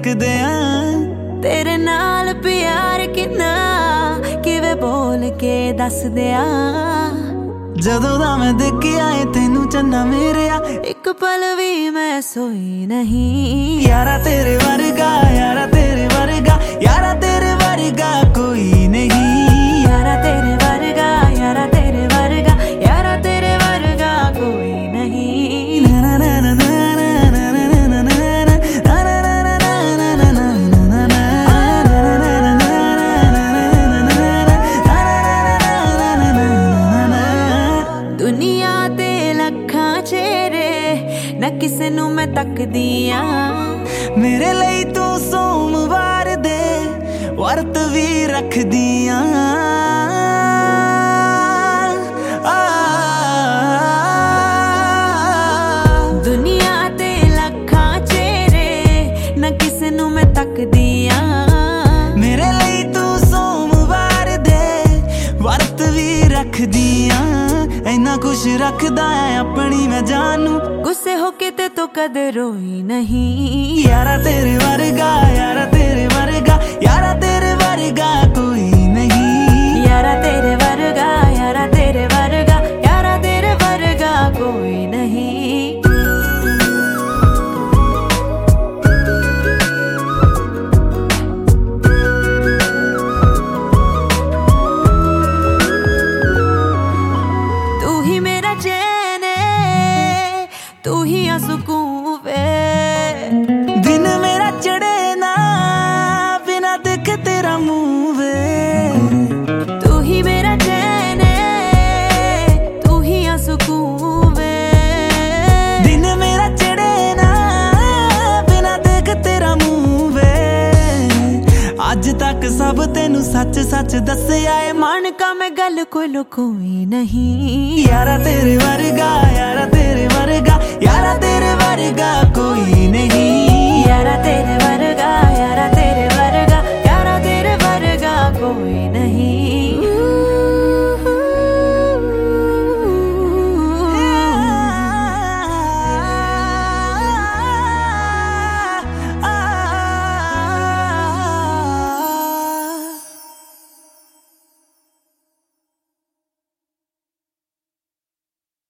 रखदे आ तेरे नाल प्यार किन्ना किवें बोल के दस दिया जदों दा मैं देखिया ऐ तैनू चन्ना मेरेया एक पल भी मैं सोई नहीं। यारा तेरे वर्गा यारा तेरे वर्गा यारा तेरे वर्गा कोई नहीं। यारा तेरे वर्गा यारा तेरे वर्गा यारा तेरे वर्गा कोई नहीं। ना ना ना ना दुनिया ते लखां चेहरे ना किसे नू मैं तकदी आ मेरे लिए तू सोमवार दे वर्त भी रखदी आ दुनिया ते लखां चेहरे ना किसे नू मैं तकदी आ मेरे लिए तू सोमवार दे वर्त भी रखदी आ इन्ना कुछ रखदा है अपनी मैं जानू गुस्से होके ते तो कदे रोई नहीं। यारा तेरे वर्गा यारा तेरे वर्गा यारा तेरे वर्गा कोई नहीं। यारा तेरे वर्गा यारा तेरे वर्गा यारा तेरे वर्गा कोई नहीं। तू ही मेरा चैन है तू ही आ सुकून वे दिन मेरा चढ़े ना बिना देख तेरा मुंह वे तू ही मेरा चैन है तू ही आ सुकून वे दिन मेरा चढ़े ना बिना देख तेरा मुंह वे अज तक सब तेनू सच सच दस्या है मान का मैं गल कोई लुकोई नहीं। यारा तेरे वर्गा यारा तेरे वर्गा यारा तेरे वर्गा कोई नहीं। यारा तेरे वर्गा यारा तेरे